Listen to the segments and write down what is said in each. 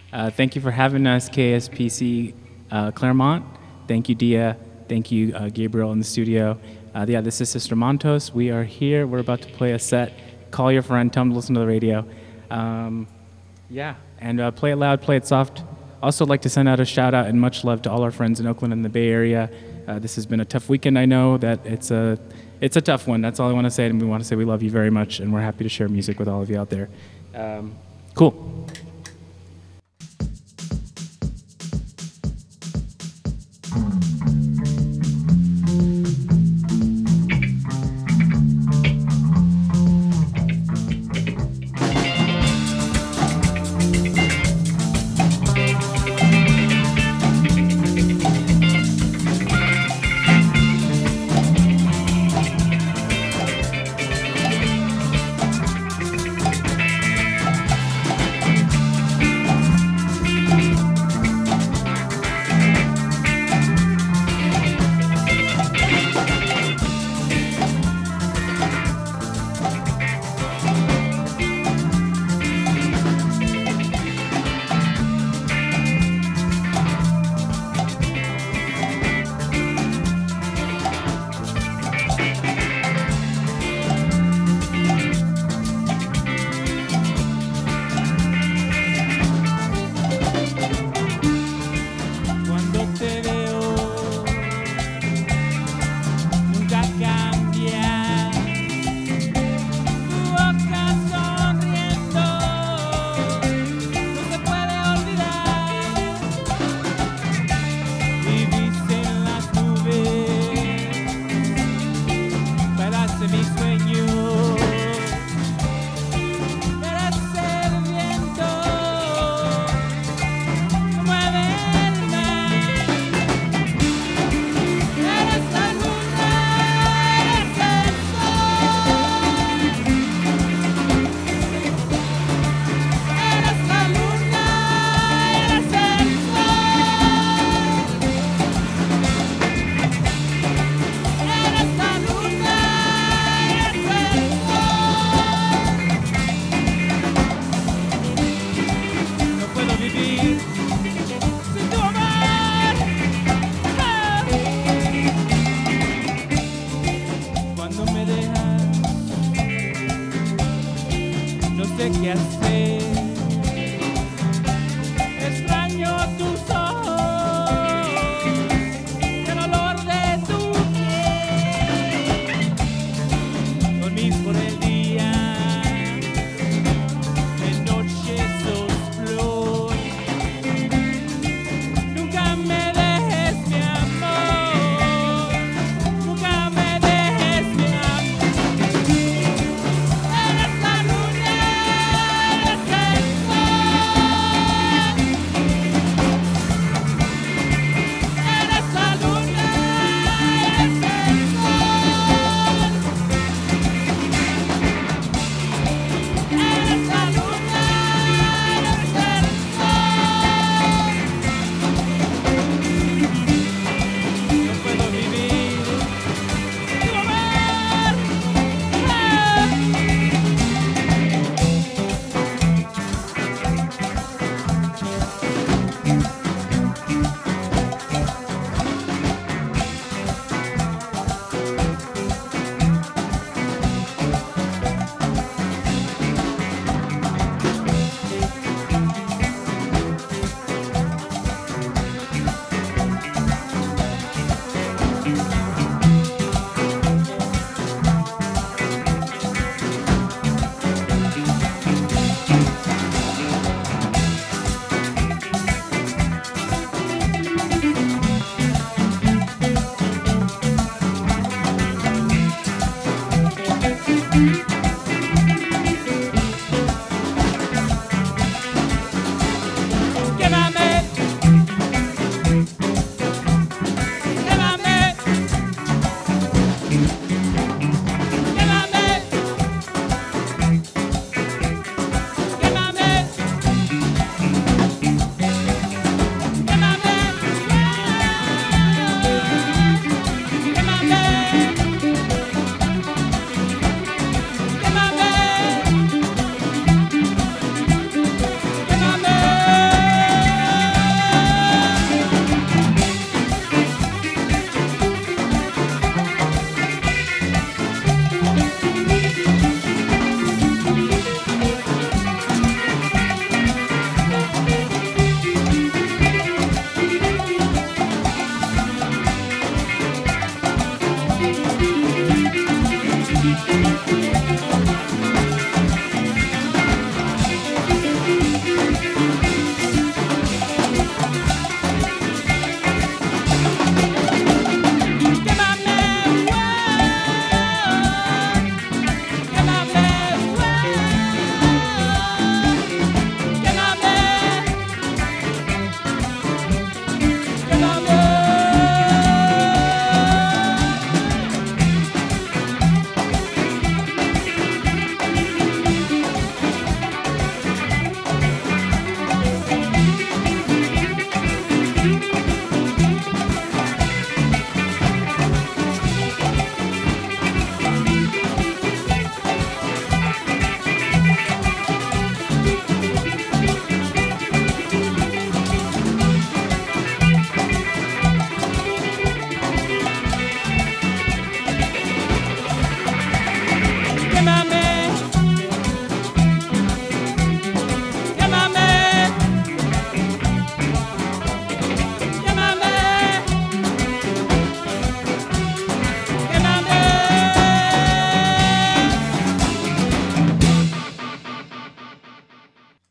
Thank you for having us, KSPC Claremont. Thank you, Dia. Thank you, Gabriel, in the studio. Yeah, this is Sister Montos. We are here. We're about to play a set. Call your friend. Tell them to listen to the radio. Yeah, and play it loud, play it soft. Also, like to send out a shout out and much love to all our friends in Oakland and the Bay Area. This has been a tough weekend. I know that it's a tough one. That's all I want to say, and we want to say we love you very much, and we're happy to share music with all of you out there. Cool.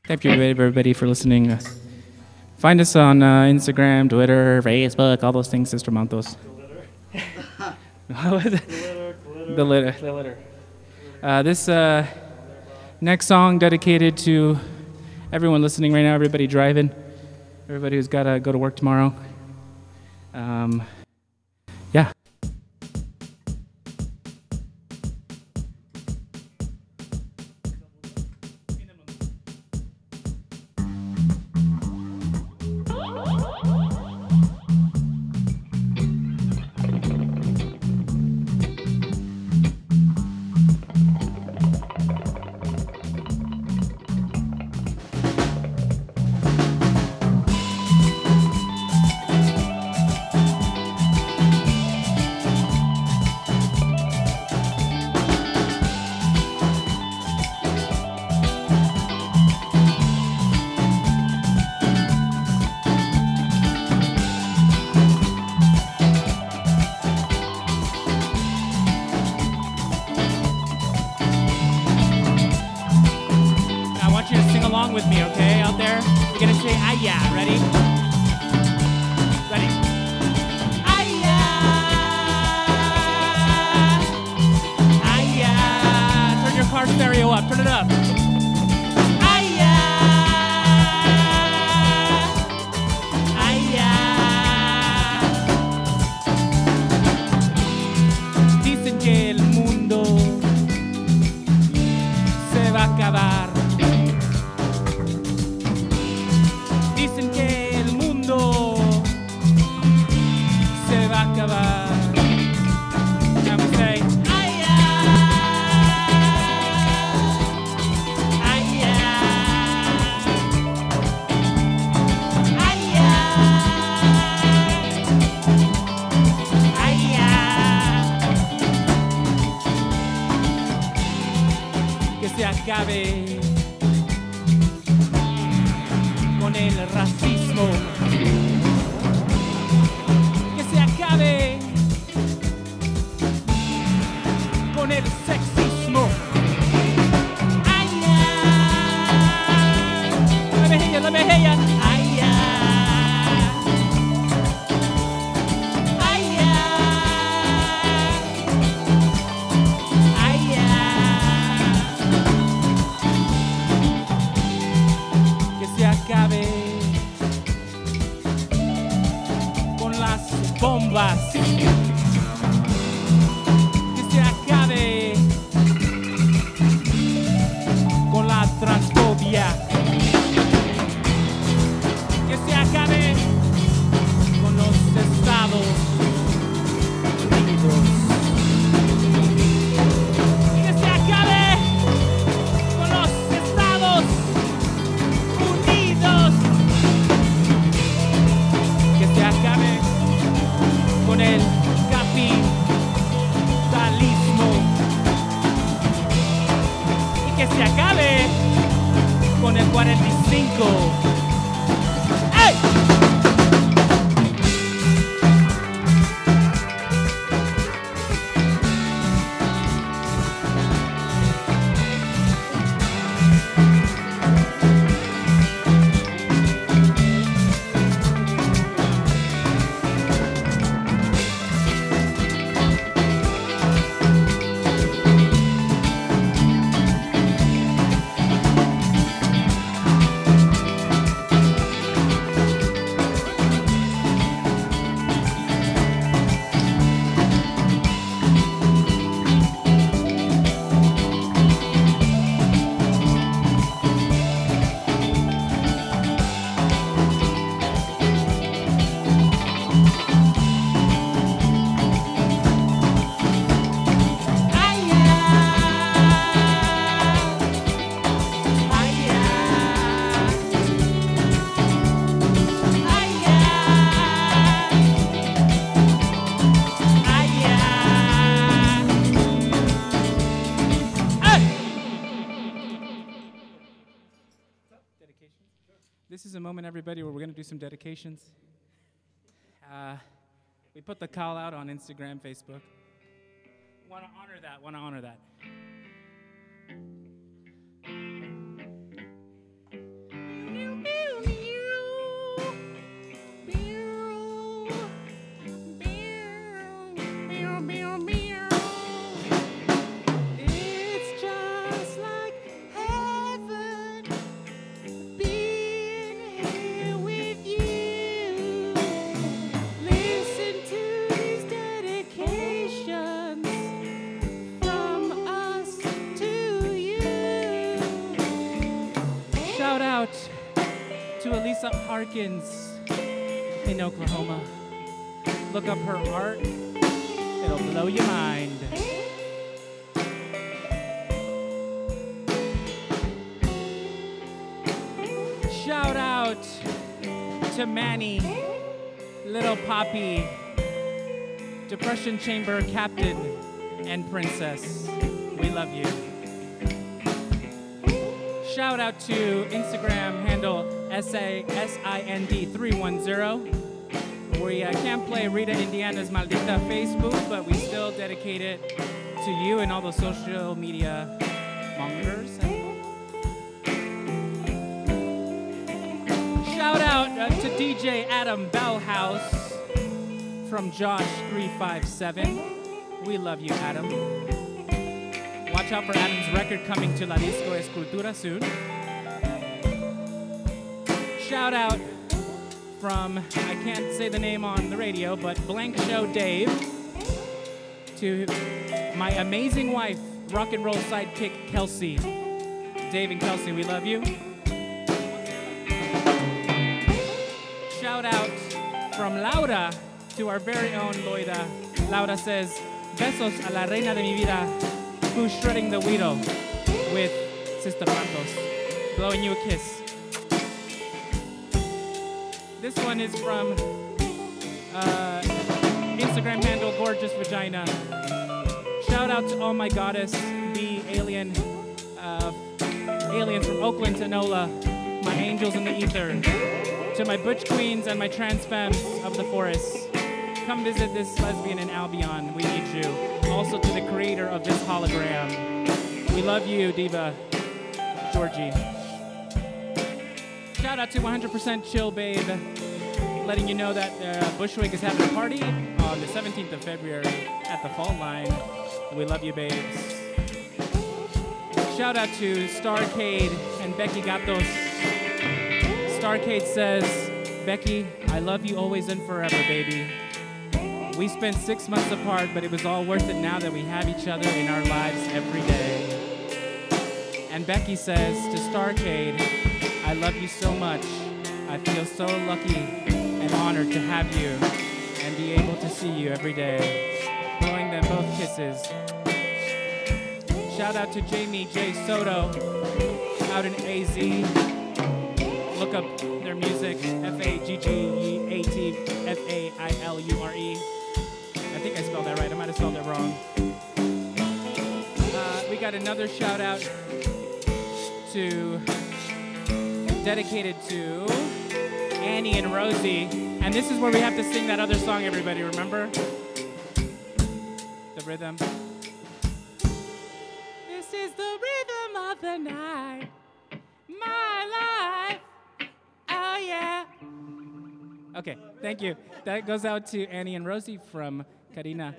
Thank you, everybody, for listening. Find us on Instagram, Twitter, Facebook, all those things, Sister Montos. The litter. This next song dedicated to everyone listening right now, everybody driving, everybody who's got to go to work tomorrow. Yeah. With me, okay, out there? We're gonna say "Aya." Ready? Ready? Aya, Aya. Turn your car stereo up. Turn it up. Aya, Aya. Dicen que el mundo se va a acabar. Dicen que el mundo se va a acabar. And we say, "Aya, Aya, Aya, Aya". Que se acabe con el racismo, que se acabe con el sexismo. Ay, let me hear ya. Ay, ay, ay, que se acabe con las bombas, que se acabe con la transfobia, que se acabe con los Estados Unidos, que se acabe con los Estados Unidos, que se acabe con el capitalismo y que se acabe con el 45. ¡Ey! This is a moment, everybody, where we're going to do some dedications. We put the call out on Instagram, Facebook. Want to honor that. to Elisa Harkins in Oklahoma. Look up her art. It'll blow your mind. Shout out to Manny, Little Poppy, Depression Chamber Captain, and Princess. We love you. Shout out to Instagram handle SIND310. We can't play Rita Indiana's Maldita Facebook, but we still dedicate it to you and all the social media mongers. Shout out to DJ Adam Bellhouse from Josh357. We love you, Adam. Watch out for Adam's record coming to La Disco Escultura soon. Shout out from, I can't say the name on the radio, but Blank Show Dave, to my amazing wife, rock and roll sidekick Kelsey. Dave and Kelsey, we love you. Shout out from Laura to our very own Loida. Laura says, besos a la reina de mi vida, who's shredding the Weedle with Sister Matos. Blowing you a kiss. This one is from Instagram handle Gorgeous Vagina. Shout out to all my goddess, the aliens from Oakland to NOLA, my angels in the ether, to my butch queens and my trans femmes of the forest. Come visit this lesbian in Albion. We need you. Also to the creator of this hologram. We love you, Diva Georgie. Shout out to 100% Chill Babe, letting you know that Bushwick is having a party on the 17th of February at the Fault Line. We love you, babes. Shout out to Starcade and Becky Gatos. Starcade says, Becky, I love you always and forever, baby. We spent 6 months apart, but it was all worth it now that we have each other in our lives every day. And Becky says to Starcade, I love you so much. I feel so lucky and honored to have you and be able to see you every day. Blowing them both kisses. Shout out to Jamie J. Soto out in AZ. Look up their music, FAGGEATFAILURE. I think I spelled that right. I might have spelled it wrong. We got another shout out dedicated to Annie and Rosie. And this is where we have to sing that other song, everybody, remember? The rhythm. This is the rhythm of the night. My life. Oh, yeah. Okay, thank you. That goes out to Annie and Rosie from Karina.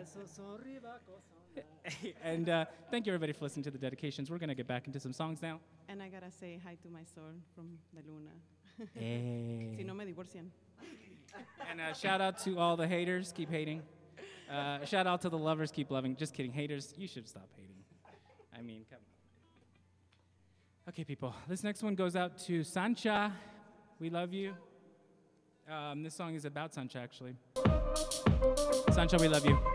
And thank you, everybody, for listening to the dedications. We're going to get back into some songs now. And I got to say hi to my soul from the Luna. Hey. Si no me divorcian. And shout out to all the haters. Keep hating. Shout out to the lovers. Keep loving. Just kidding. Haters, you should stop hating. I mean, come on. Okay, people. This next one goes out to Sancha. We love you. This song is about Sancha, actually. Sancha, we love you.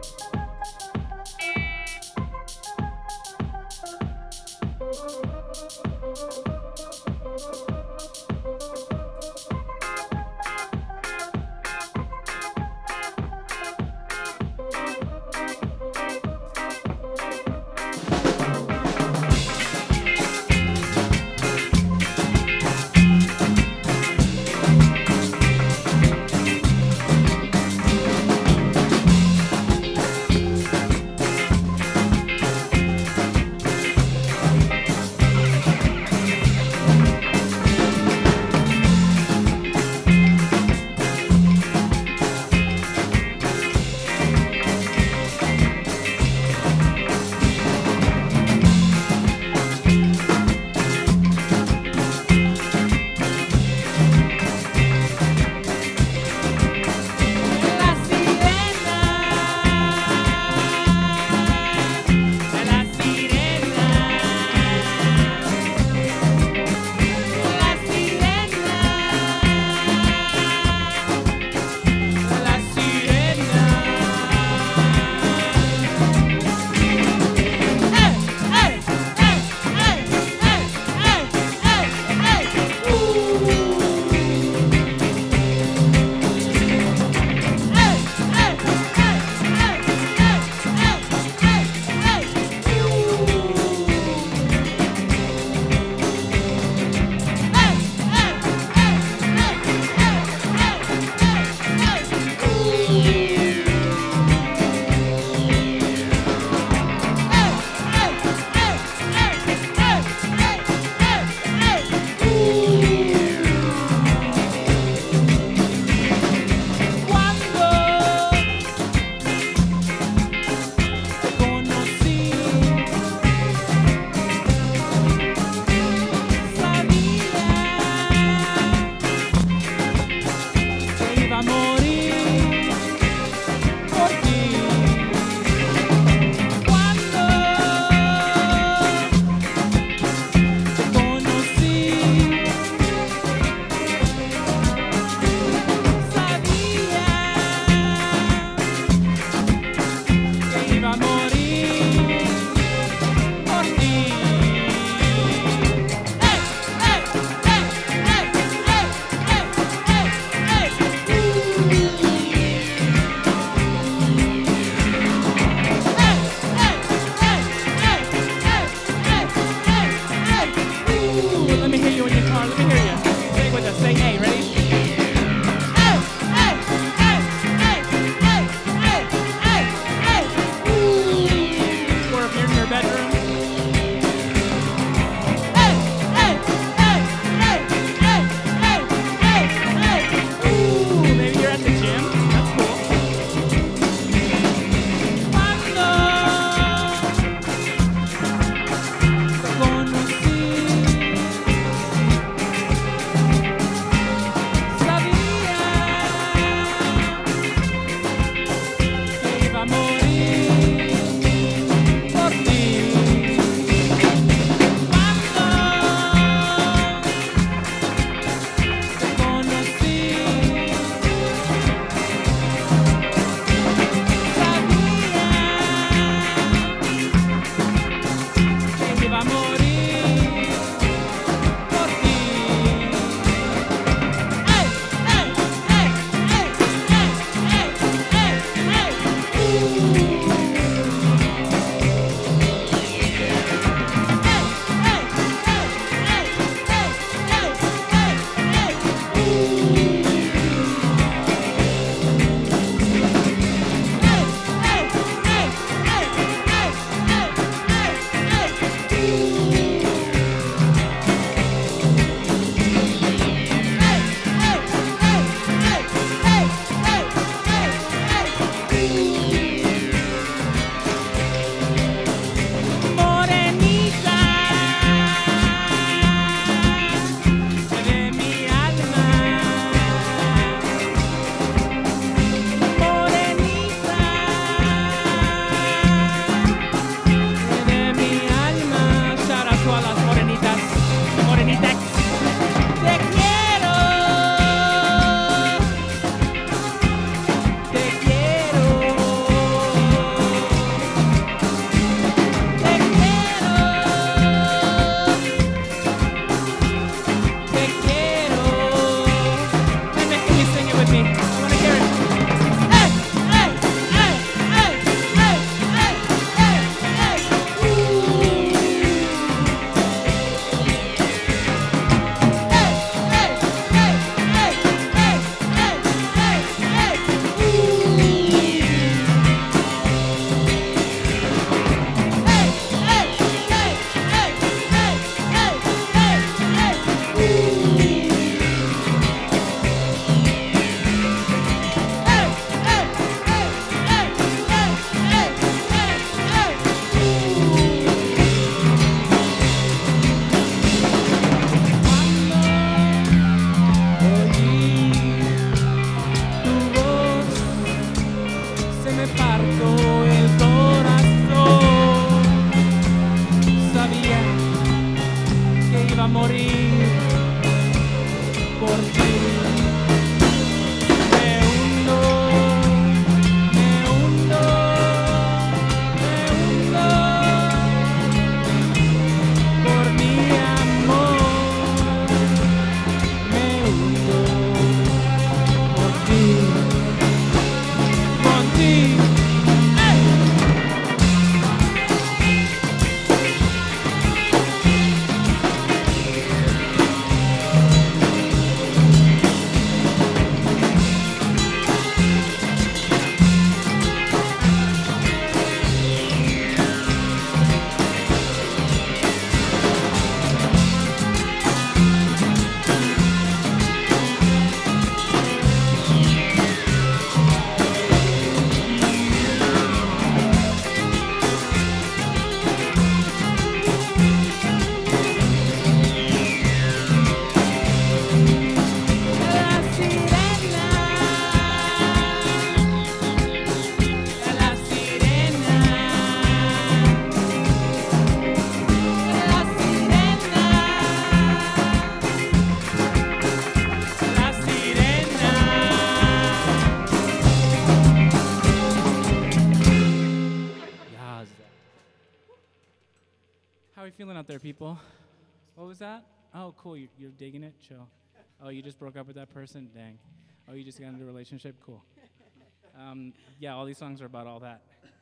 feeling out there, people? What was that? Oh, cool. You're digging it? Chill. Oh, you just broke up with that person? Dang. Oh, you just got into a relationship? Cool. Yeah, all these songs are about all that.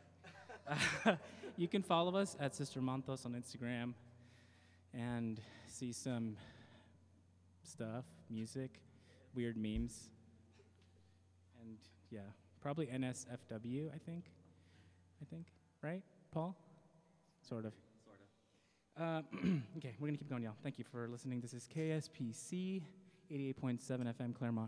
You can follow us at Sister Montos on Instagram and see some stuff, music, weird memes, and yeah, probably NSFW, I think, right, Paul? Sort of. Okay, we're gonna keep going, y'all. Thank you for listening. This is KSPC 88.7 FM Claremont.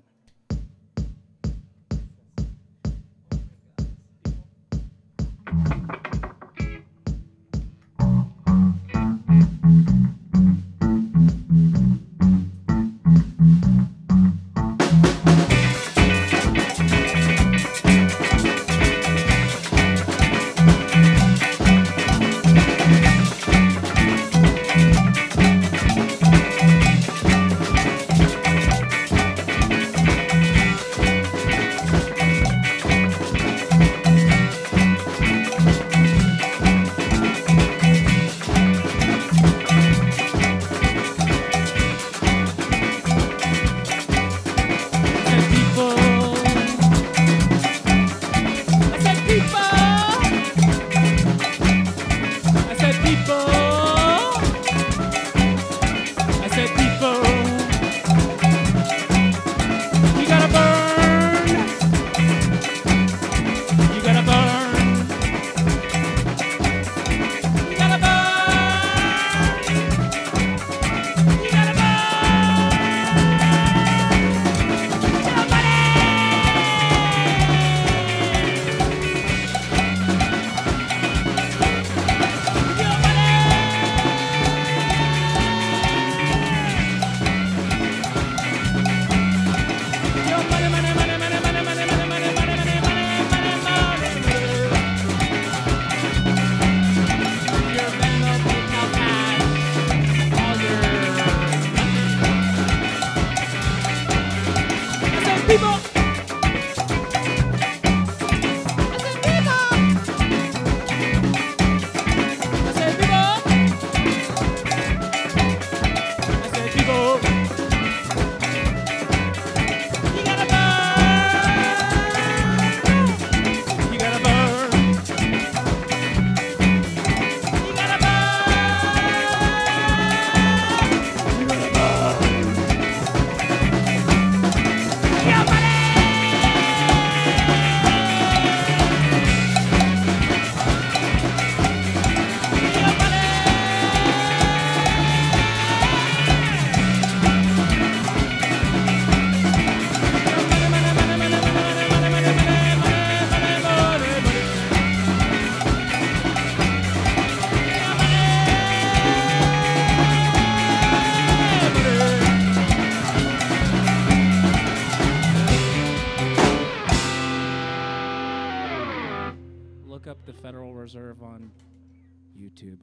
Look up the Federal Reserve on YouTube.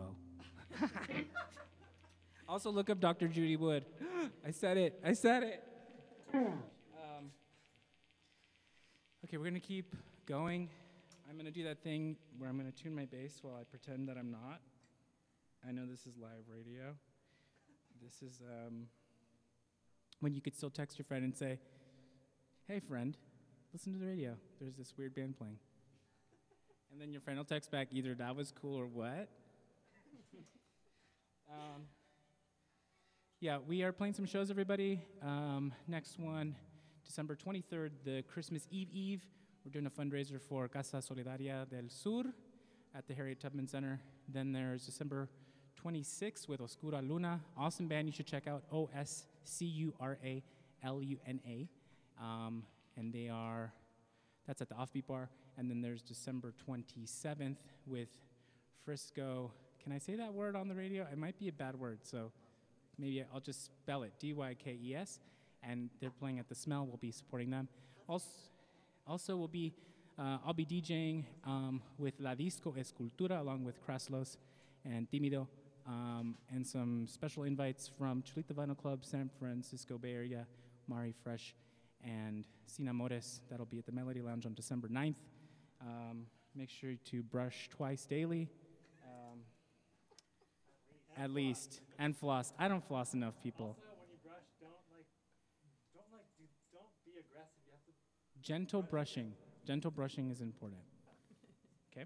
Uh-oh. Also look up Dr. Judy Wood. I said it. Okay, we're gonna keep going. I'm gonna do that thing where I'm gonna tune my bass while I pretend that I'm not. I know this is live radio. This is when you could still text your friend and say, "Hey friend, listen to the radio. There's this weird band playing." And then your friend will text back either that was cool or what. Yeah, we are playing some shows, everybody. Next one, December 23rd, the Christmas Eve. We're doing a fundraiser for Casa Solidaria del Sur at the Harriet Tubman Center. Then there's December 26th with Oscura Luna. Awesome band you should check out, Oscura Luna. And that's at the Offbeat Bar. And then there's December 27th with Frisco. Can I say that word on the radio? It might be a bad word, so maybe I'll just spell it, Dykes. And they're playing at the Smell. We'll be supporting them. Also I'll be DJing with La Disco Escultura along with Kraslos and Timido. And some special invites from Chulita Vinyl Club, San Francisco Bay Area, Mari Fresh, and Sinamores. That'll be at the Melody Lounge on December 9th. Make sure to brush twice daily. At least. And floss. I don't floss enough, people. Also, when you brush, don't be aggressive. You have to. Gentle brushing. Gentle brushing is important. Okay?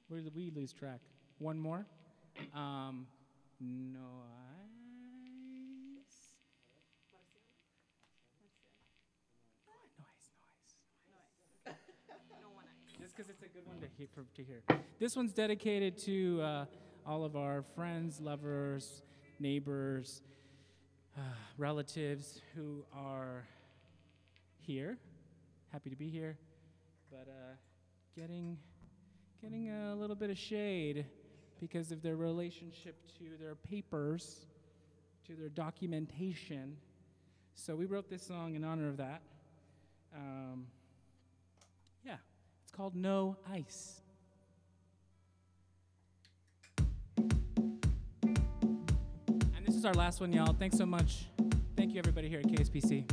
Where did we lose track? One more. No ice. No ice. No one else. Just because it's a good one to hear. This one's dedicated to all of our friends, lovers, neighbors, relatives who are here. Happy to be here, but getting a little bit of shade because of their relationship to their papers, to their documentation. So we wrote this song in honor of that. Yeah, it's called No Ice. And this is our last one, y'all. Thanks so much. Thank you, everybody here at KSPC.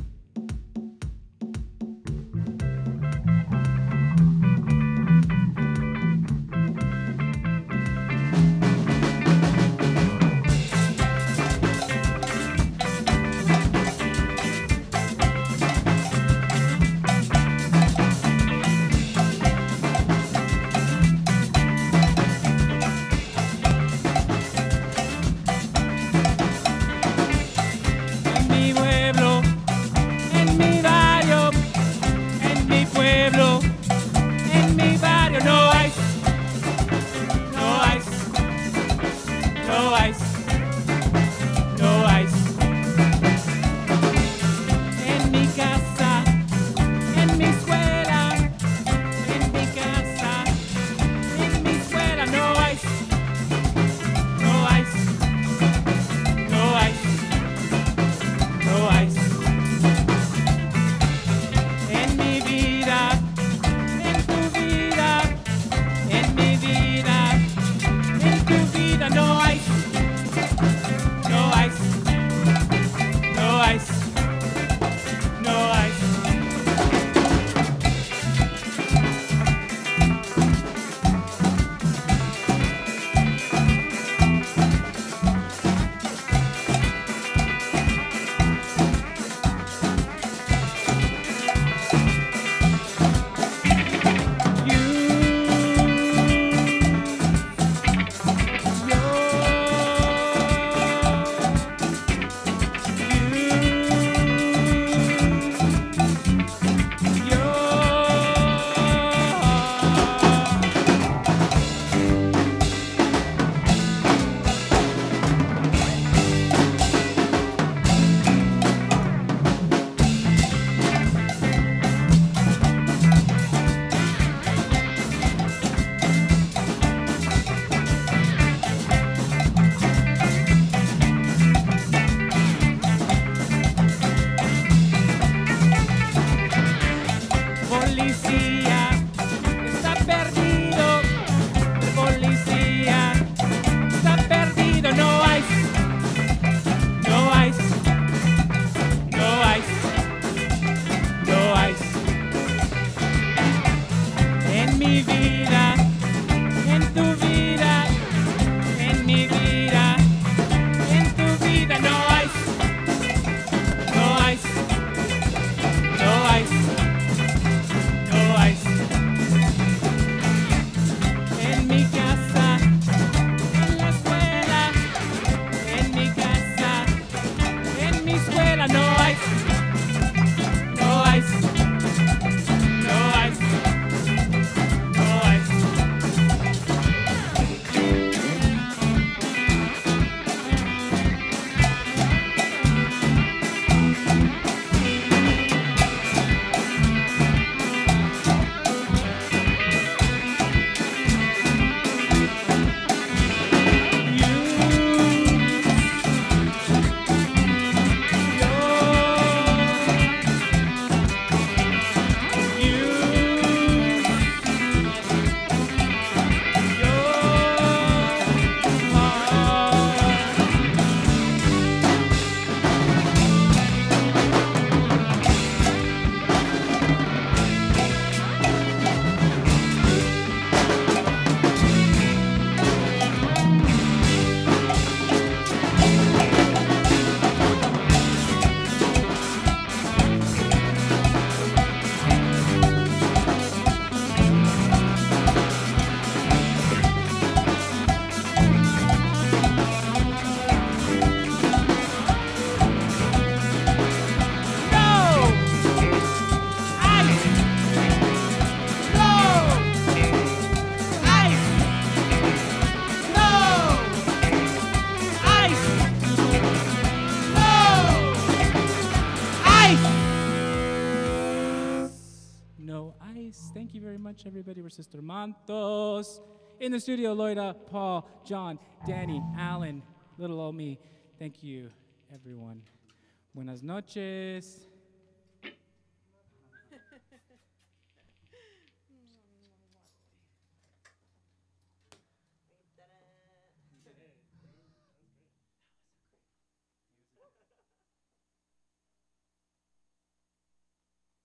Ice. Thank you very much, everybody. We're Sister Mantos. In the studio, Loida, Paul, John, Danny, Alan, little old me. Thank you, everyone. Buenas noches.